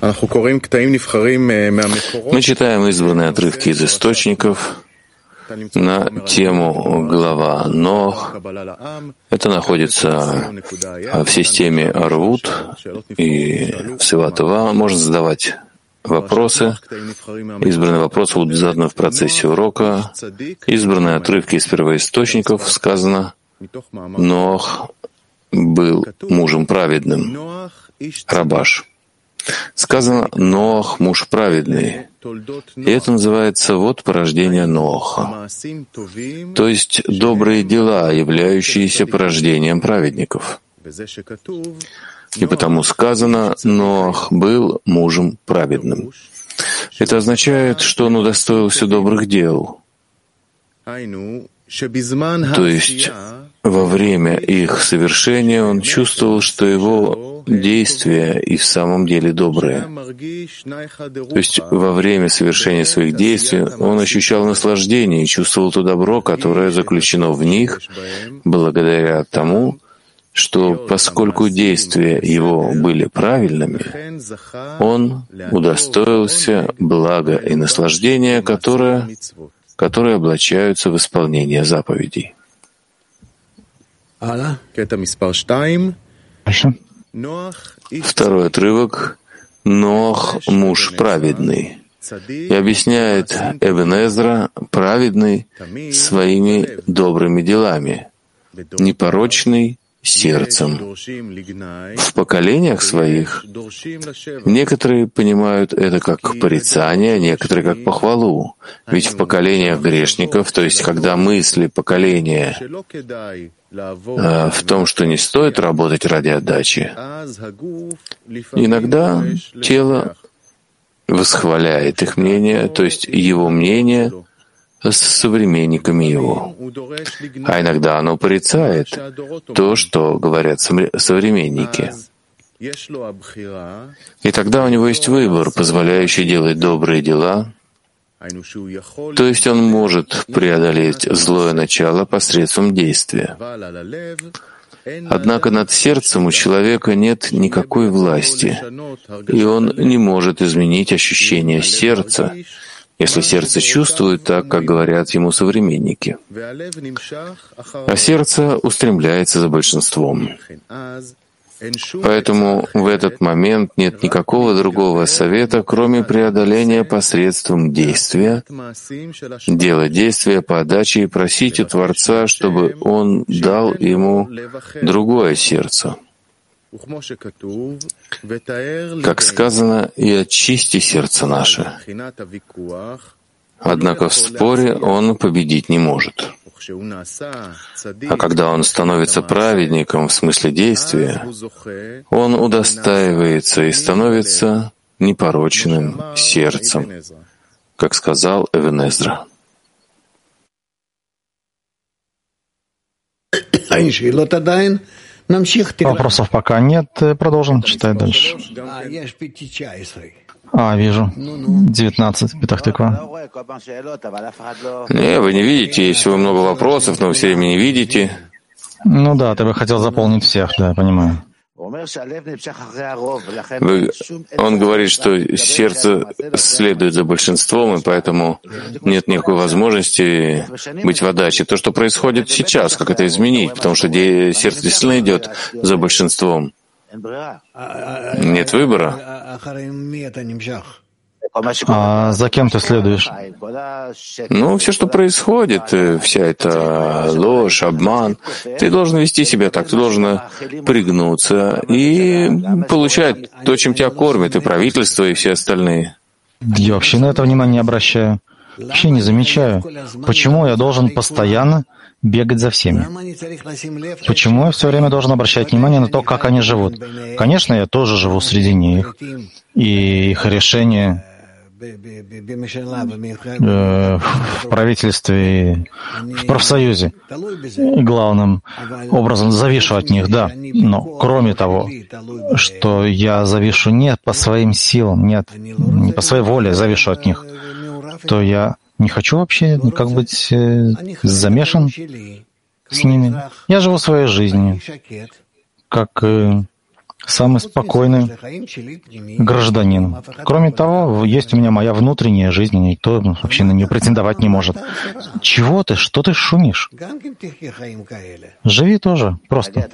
Мы читаем избранные отрывки из источников на тему глава Ноах. Это находится в системе Арвут и в Сиватова. Можно задавать вопросы. Избранные вопросы будут заданы в процессе урока. Избранные отрывки из первоисточников сказано: Ноах был мужем праведным. Рабаш. Сказано: Ноах — муж праведный. И это называется вот порождение Ноаха, то есть добрые дела, являющиеся порождением праведников. И потому сказано: Ноах был мужем праведным. Это означает, что он удостоился добрых дел. То есть во время их совершения он чувствовал, что его действия и в самом деле добрые. То есть во время совершения своих действий он ощущал наслаждение и чувствовал то добро, которое заключено в них, благодаря тому, что поскольку действия его были правильными, он удостоился блага и наслаждения, которые облачаются в исполнение заповедей. Второй отрывок. Ноах — муж праведный. И объясняет Эбен Эзра: праведный своими добрыми делами, непорочный сердцем. В поколениях своих некоторые понимают это как порицание, некоторые как похвалу. Ведь в поколениях грешников, то есть когда мысли поколения в том, что не стоит работать ради отдачи, иногда тело восхваляет их мнение, то есть его мнение с современниками его. А иногда оно порицает то, что говорят современники. И тогда у него есть выбор, позволяющий делать добрые дела, то есть он может преодолеть злое начало посредством действия. Однако над сердцем у человека нет никакой власти, и он не может изменить ощущение сердца, если сердце чувствует так, как говорят ему современники. А сердце устремляется за большинством. Поэтому в этот момент нет никакого другого совета, кроме преодоления посредством действия, делать действия по отдаче и просить у Творца, чтобы Он дал ему другое сердце. Как сказано: «И очисти сердце наше». Однако в споре он победить не может. А когда он становится праведником в смысле действия, он удостаивается и становится непорочным сердцем, как сказал Эбен Эзра. Вопросов пока нет. Продолжим читать дальше. Вижу. 19, Петах Тиква. Не, вы не видите, есть много вопросов, но вы все время не видите. Ну да, ты бы хотел заполнить всех, да, я понимаю. Он говорит, что сердце следует за большинством, и поэтому нет никакой возможности быть в отдаче. То, что происходит сейчас, как это изменить? Потому что сердце действительно идет за большинством. Нет выбора. А за кем ты следуешь? Все, что происходит, вся эта ложь, обман, ты должен вести себя так, ты должен пригнуться и получать то, чем тебя кормят, и правительство, и все остальные. Я вообще на это внимание не обращаю. Вообще не замечаю. Почему я должен постоянно бегать за всеми? Почему я все время должен обращать внимание на то, как они живут? Конечно, я тоже живу среди них, и их решения в правительстве, в профсоюзе главным образом завишу от них, да. Но кроме того, что я завишу не по своим силам, нет, не по своей воле завишу от них, то я не хочу вообще как быть замешан с ними. Я живу своей жизнью, как самый спокойный гражданин. Кроме того, есть у меня моя внутренняя жизнь, и никто вообще на нее претендовать не может. Чего ты? Что ты шумишь? Живи тоже, просто.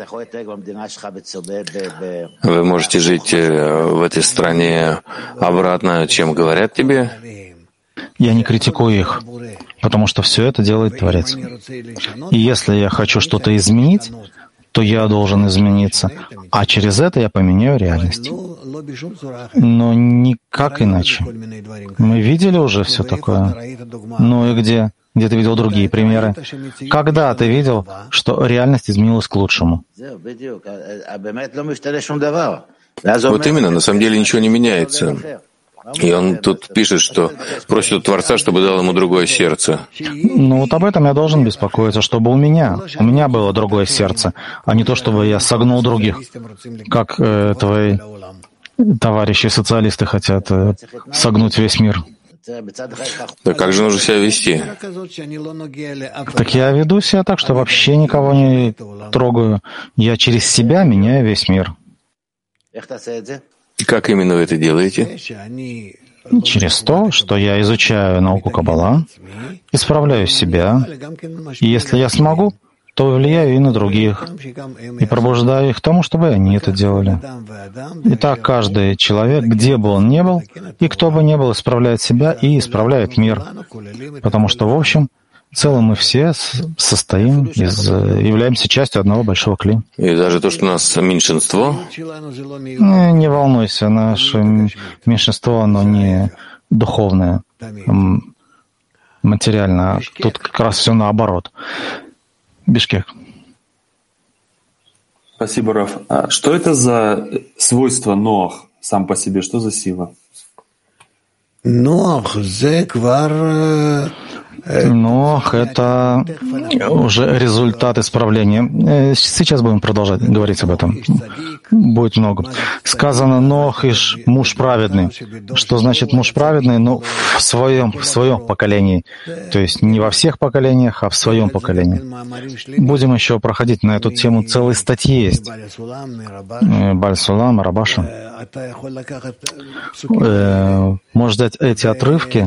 Вы можете жить в этой стране обратно, чем говорят тебе? Я не критикую их, потому что все это делает Творец. И если я хочу что-то изменить, то я должен измениться, а через это я поменяю реальность. Но никак иначе. Мы видели уже все такое. Ну и где? Где ты видел другие примеры? Когда ты видел, что реальность изменилась к лучшему? Вот именно, на самом деле ничего не меняется. И он тут пишет, что просит у Творца, чтобы дал ему другое сердце. Ну вот об этом я должен беспокоиться, чтобы у меня было другое сердце, а не то, чтобы я согнул других, как твои товарищи-социалисты хотят согнуть весь мир. Да как же нужно себя вести? Так я веду себя так, что вообще никого не трогаю. Я через себя меняю весь мир. И как именно вы это делаете? Через то, что я изучаю науку Каббала, исправляю себя, и если я смогу, то влияю и на других, и пробуждаю их к тому, чтобы они это делали. И так каждый человек, где бы он ни был, и кто бы ни был, исправляет себя и исправляет мир. Потому что, в общем, в целом мы все являемся частью одного большого кли. И даже то, что у нас меньшинство? Не волнуйся, наше меньшинство, оно не духовное, материальное. Тут как раз все наоборот. Бишкек. Спасибо, Раф. А что это за свойство Ноах сам по себе? Что за сила? Ноах — это уже результат исправления. Сейчас будем продолжать говорить об этом. Будет много. Сказано «Ноах иш муж праведный». Что значит муж праведный? Ну, в своем поколении. То есть не во всех поколениях, а в своем поколении. Будем еще проходить на эту тему. Целые статьи есть. Баль Сулам, Рабаша. Можно взять эти отрывки,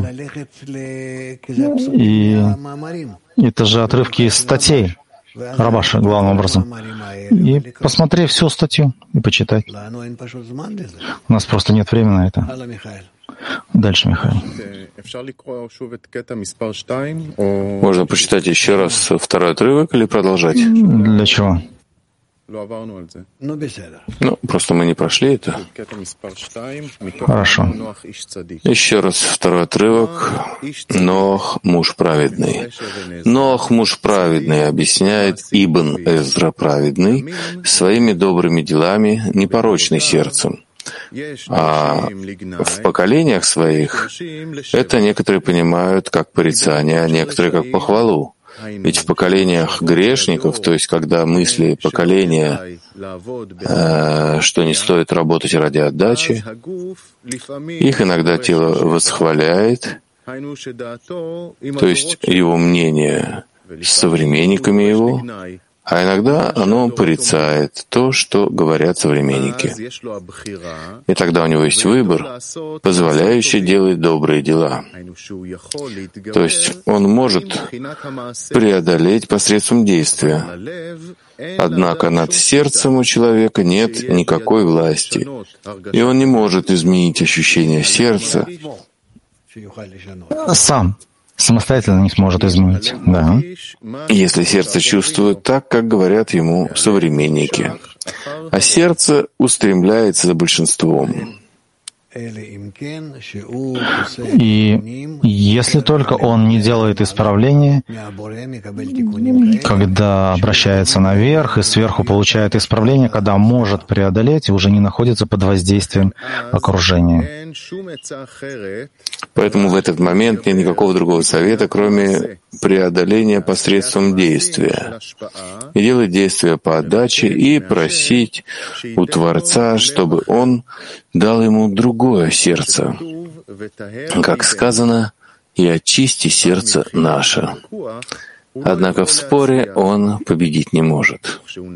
и это же отрывки из статей Рабаша, главным образом. И посмотри всю статью и почитай. У нас просто нет времени на это. Дальше, Михаил. Можно прочитать еще раз второй отрывок или продолжать? Для чего? Ну, просто мы не прошли это. Хорошо. Еще раз второй отрывок. Ноах, муж праведный. Ноах, муж праведный, объясняет Ибн Эзра праведный своими добрыми делами, непорочный сердцем. А в поколениях своих это некоторые понимают как порицание, а некоторые как похвалу. Ведь в поколениях грешников, то есть когда мысли поколения, что не стоит работать ради отдачи, их иногда тело восхваляет, то есть его мнение с современниками его, а иногда оно порицает то, что говорят современники. И тогда у него есть выбор, позволяющий делать добрые дела. То есть он может преодолеть посредством действия. Однако над сердцем у человека нет никакой власти, и он не может изменить ощущение сердца сам. Самостоятельно не сможет изменить. Да. Если сердце чувствует так, как говорят ему современники, а сердце устремляется за большинством. И если только он не делает исправления, когда обращается наверх и сверху получает исправление, когда может преодолеть и уже не находится под воздействием окружения. Поэтому в этот момент нет никакого другого совета, кроме преодоления посредством действия. И делать действия по отдаче и просить у Творца, чтобы Он дал ему другое сердце. Как сказано, «И очисти сердце наше». однако в споре он победить не может.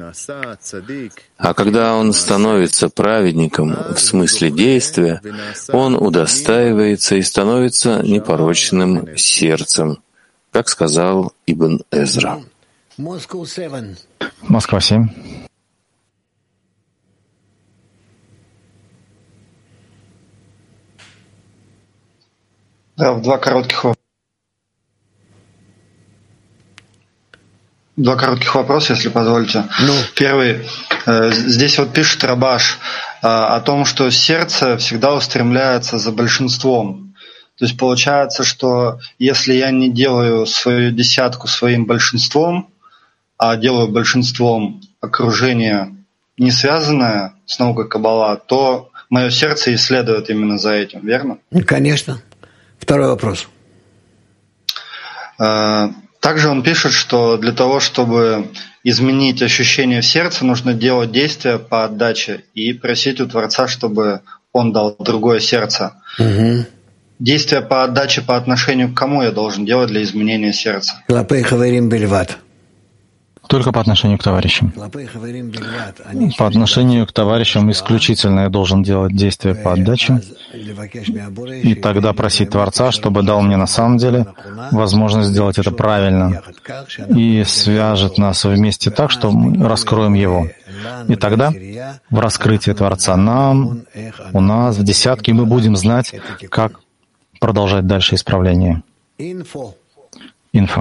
А когда он становится праведником в смысле действия, он удостаивается и становится непорочным сердцем, как сказал Ибн Эзра. Москва 7. Да, два коротких вопроса, если позволите. Первый. Здесь вот пишет Рабаш о том, что сердце всегда устремляется за большинством. То есть получается, что если я не делаю свою десятку своим большинством, а делаю большинством окружение, не связанное с наукой Каббала, то мое сердце и следует именно за этим, верно? Конечно. Второй вопрос. Также он пишет, что для того, чтобы изменить ощущение в сердце, нужно делать действия по отдаче и просить у Творца, чтобы он дал другое сердце. Угу. Действия по отдаче по отношению к кому я должен делать для изменения сердца? Только по отношению к товарищам. По отношению к товарищам исключительно я должен делать действия по отдаче, и тогда просить Творца, чтобы дал мне на самом деле возможность сделать это правильно, и свяжет нас вместе так, что мы раскроем Его. И тогда в раскрытии Творца нам, у нас, в десятке, мы будем знать, как продолжать дальше исправление. Инфо.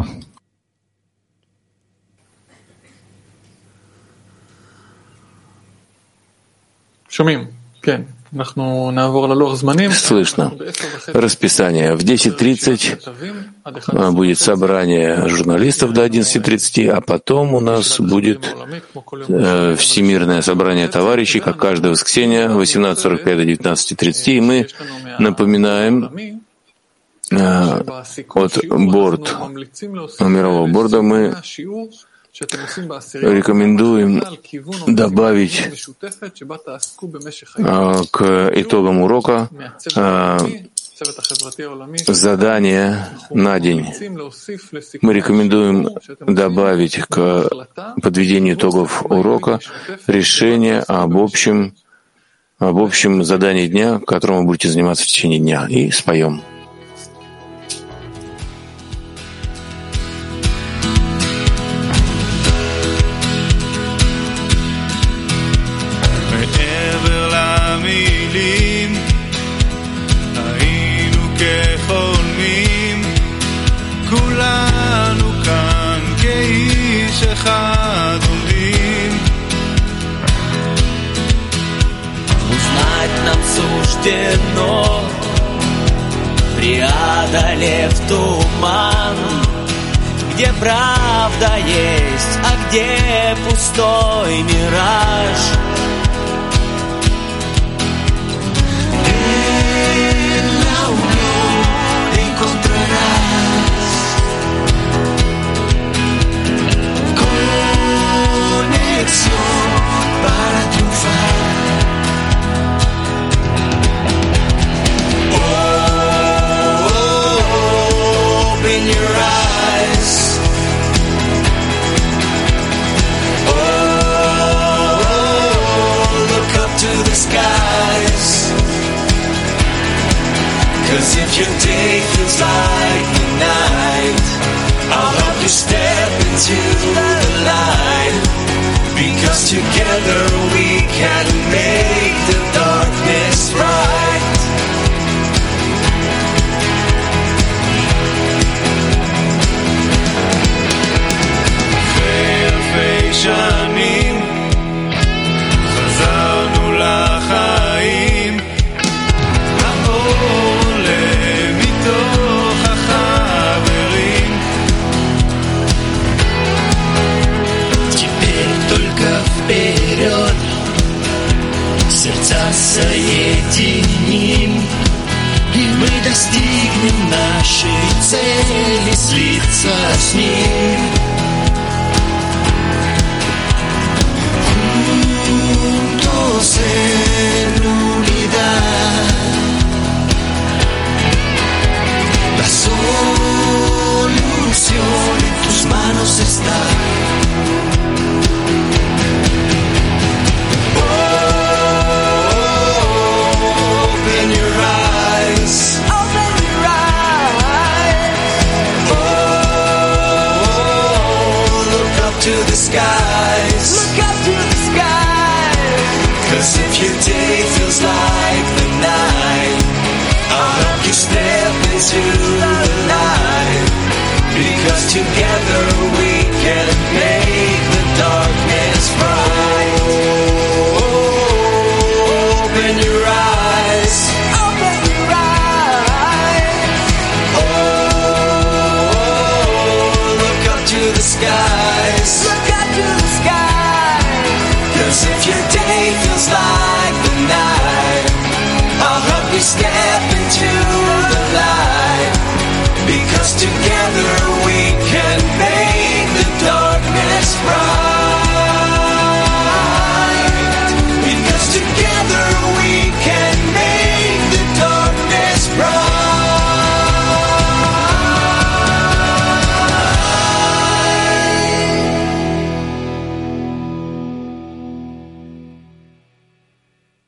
Слышно. Расписание. В 10:30 будет собрание журналистов до 11:30, а потом у нас будет всемирное собрание товарищей, как каждое воскресенье, 18:45 до 19:30. И мы напоминаем от мирового борда, мы рекомендуем добавить к итогам урока задание на день. Мы рекомендуем добавить к подведению итогов урока решение об общем задании дня, которым вы будете заниматься в течение дня, и споем. Преодолев туман, где правда есть, а где пустой мираж. En la unión encontrarás conexión para triunfar. Open your eyes. Look up to the skies. 'Cause if your day feels like the night, I'll help you step into the light. Because together we can make the darkness bright. שנים חזרנו לחיים, העולה מתוך החברים. Теперь только вперед, сердца соединим, и мы достигнем нашей цели, слиться с ним. En unidad, la solución en tus manos. skies. Look up to the skies. 'Cause if your day feels like the night, I'll help you step into the light. Because together we can make the darkness bright. Open your eyes. Open your eyes. Look up to the skies. Look up to the skies. 'Cause if your day feels like the night, I'll help you step